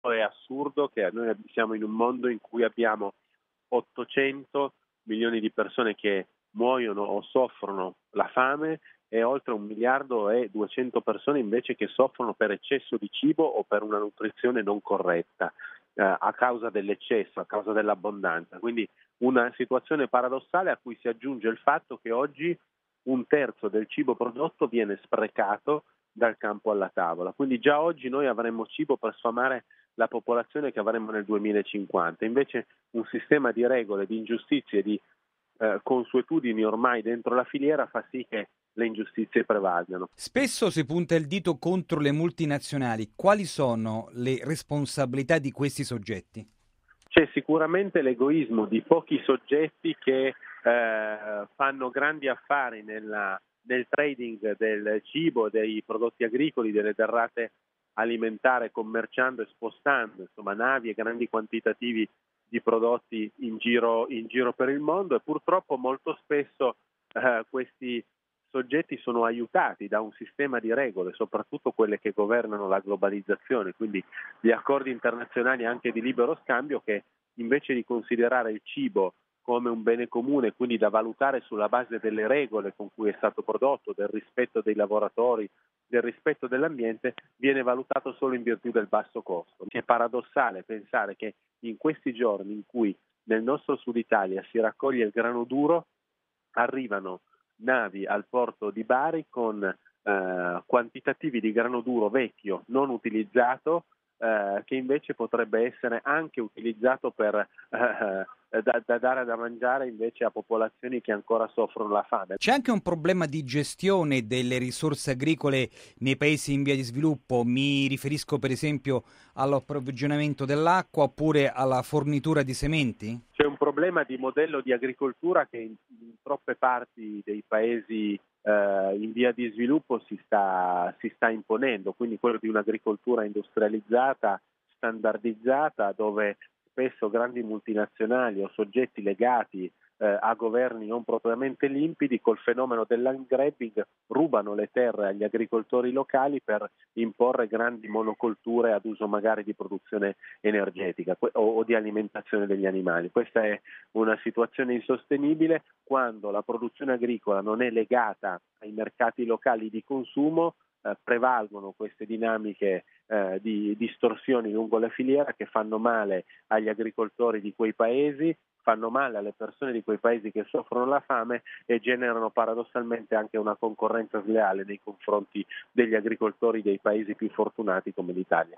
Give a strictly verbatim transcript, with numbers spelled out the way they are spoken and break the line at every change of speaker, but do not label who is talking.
fondo è assurdo che noi siamo in un mondo in cui abbiamo ottocento milioni di persone che muoiono o soffrono la fame e oltre un miliardo e duecento persone invece che soffrono per eccesso di cibo o per una nutrizione non corretta eh, a causa dell'eccesso, a causa dell'abbondanza. Quindi una situazione paradossale a cui si aggiunge il fatto che oggi un terzo del cibo prodotto viene sprecato dal campo alla tavola. Quindi già oggi noi avremmo cibo per sfamare la popolazione che avremmo nel duemilacinquanta. Invece un sistema di regole, di ingiustizie, di eh, consuetudini ormai dentro la filiera fa sì che le ingiustizie prevalgano.
Spesso si punta il dito contro le multinazionali. Quali sono le responsabilità di questi soggetti?
C'è sicuramente l'egoismo di pochi soggetti che eh, fanno grandi affari nella, nel trading del cibo, dei prodotti agricoli, delle derrate alimentari, commerciando e spostando insomma navi e grandi quantitativi di prodotti in giro, in giro per il mondo e purtroppo molto spesso eh, questi soggetti sono aiutati da un sistema di regole, soprattutto quelle che governano la globalizzazione, quindi gli accordi internazionali anche di libero scambio che invece di considerare il cibo come un bene comune, quindi da valutare sulla base delle regole con cui è stato prodotto, del rispetto dei lavoratori, del rispetto dell'ambiente, viene valutato solo in virtù del basso costo. È paradossale pensare che in questi giorni in cui nel nostro sud Italia si raccoglie il grano duro, arrivano navi al porto di Bari con eh, quantitativi di grano duro vecchio, non utilizzato, eh, che invece potrebbe essere anche utilizzato per eh, da, da dare da mangiare invece a popolazioni che ancora soffrono la fame.
C'è anche un problema di gestione delle risorse agricole nei paesi in via di sviluppo. Mi riferisco per esempio all'approvvigionamento dell'acqua oppure alla fornitura di sementi?
C'è un problema di modello di agricoltura che in, in troppe parti dei paesi eh, in via di sviluppo si sta, si sta imponendo, quindi quello di un'agricoltura industrializzata, standardizzata, dove spesso grandi multinazionali o soggetti legati eh, a governi non propriamente limpidi col fenomeno del land grabbing rubano le terre agli agricoltori locali per imporre grandi monocolture ad uso magari di produzione energetica o, o di alimentazione degli animali. Questa è una situazione insostenibile quando la produzione agricola non è legata ai mercati locali di consumo. Eh, prevalgono queste dinamiche eh, di distorsioni lungo la filiera che fanno male agli agricoltori di quei paesi, fanno male alle persone di quei paesi che soffrono la fame e generano paradossalmente anche una concorrenza sleale nei confronti degli agricoltori dei paesi più fortunati come l'Italia.